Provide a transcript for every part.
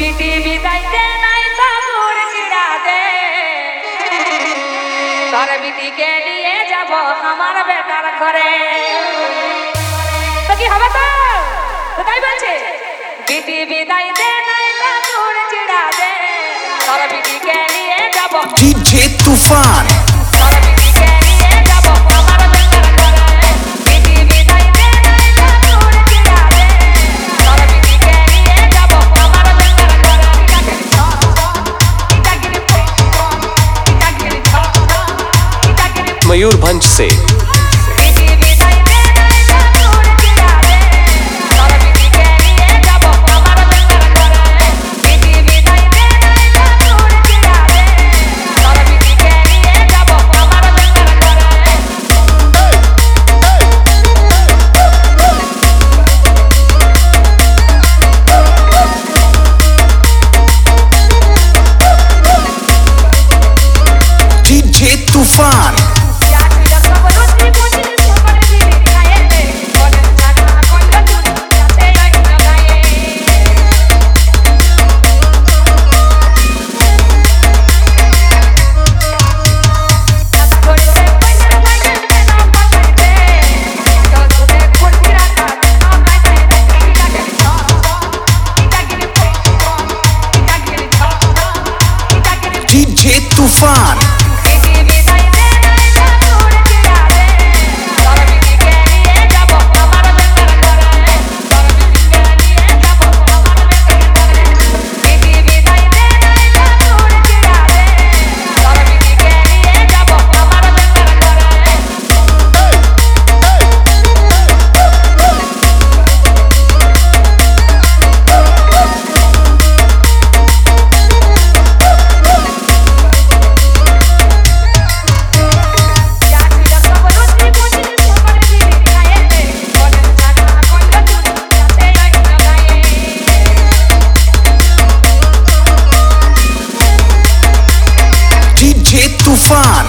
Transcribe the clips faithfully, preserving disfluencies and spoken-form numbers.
চিঠি বিদাইতে নাই তাবুর চিড়া দে তোর বিটিকে নিয়ে যাব আমার বেটার ঘরে তো কি হবে তো তো তাই বলছে চিঠি বিদাইতে নাই তাবুর চিড়া দে তোর বিটিকে নিয়ে যাব ডিজে তুফান তোর বিটিকে নিয়ে যাব আমার বেটার ঘরে চিঠি বিদাইতে নাই তাবুর চিড়া দে তোর বিটিকে নিয়ে যাব আমার বেটার ঘরে मयूरभंज से डीजे तूफान डीजे तूफान डीजे तूफान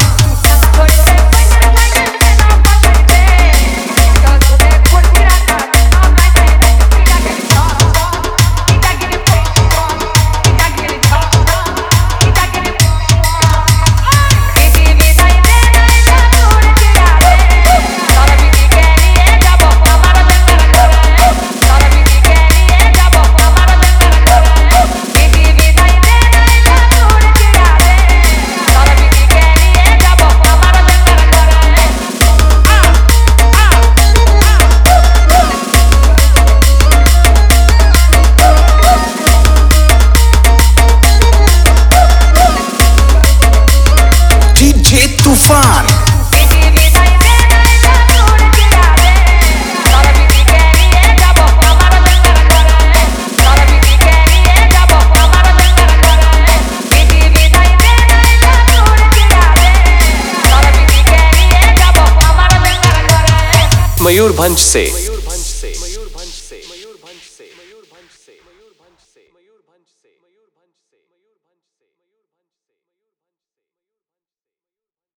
डीजे तूफान मयूरभंज से मयूरभंज से मयूरभंज से मयूरभंज से मयूरभंज से मयूरभंज से